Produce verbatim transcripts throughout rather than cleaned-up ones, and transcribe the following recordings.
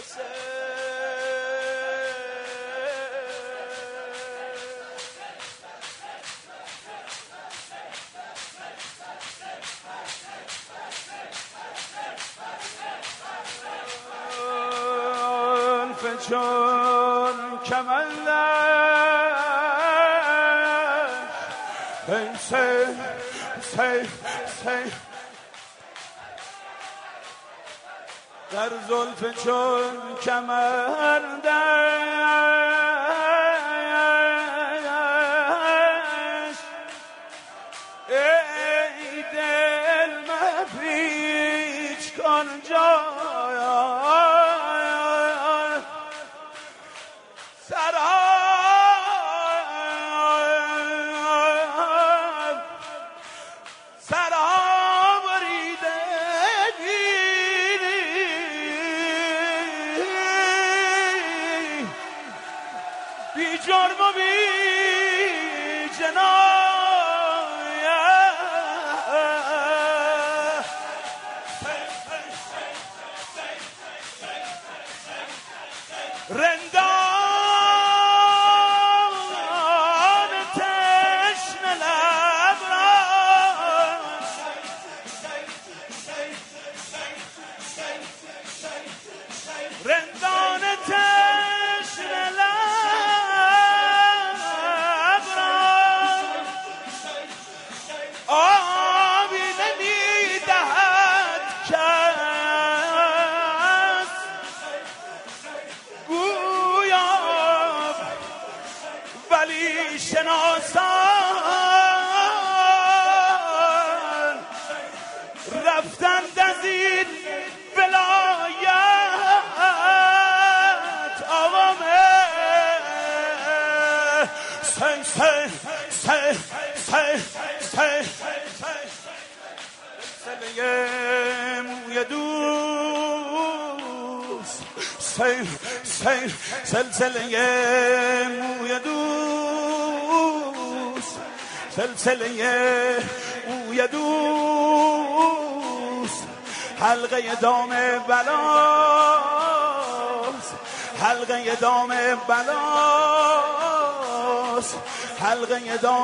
چون کمندش سی سی سی در زلف چون کمندش ای دل مپیچ کن جای بی جرم و بی جنایت رندان تشنه لبراش رندان تشنه لبراش آبی نمیدهد کس گویا ولی شناسان رفتند از این ولایت آوامه سی سی سی سی سی سلسله موی دوست سی سی سلسله موی دوست سلسله موی دوست حلقه دام بلاست حلقه دام بلاست حلقه دام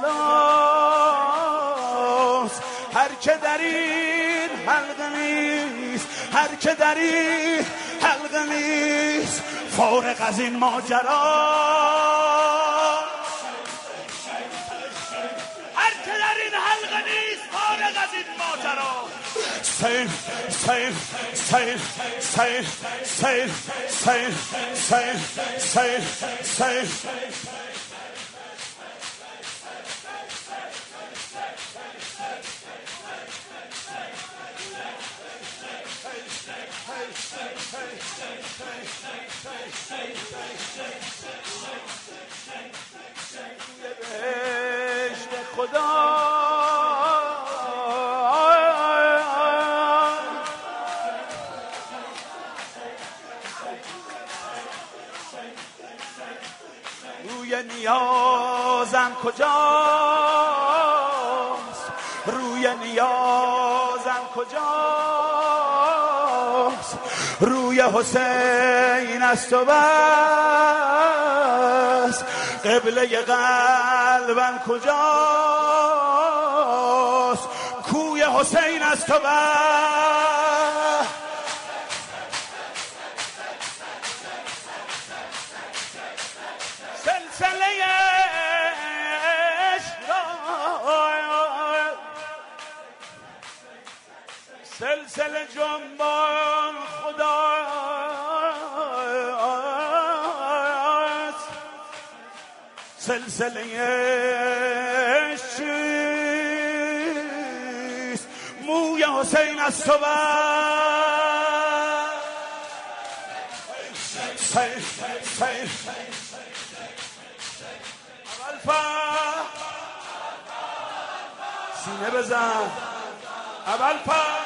بلاست هر که در این حلقه نیست هر که در این حلقه نیست فارغ از این ماجرا هر که در این حلقه نیست فارغ از این ماجرا سیل سیل سیل سیل سیل سیل سیل سیل سیل بهشت خدا روی نیازم کجاست روی نیازم کجاست روی حسین است و بس قبله قلبم کجاست کوی حسین است و بس سلسله سلسله جنبان خدا سلسله چیست موی حسین است و سیل سیل اول پا سینه بزن اول پا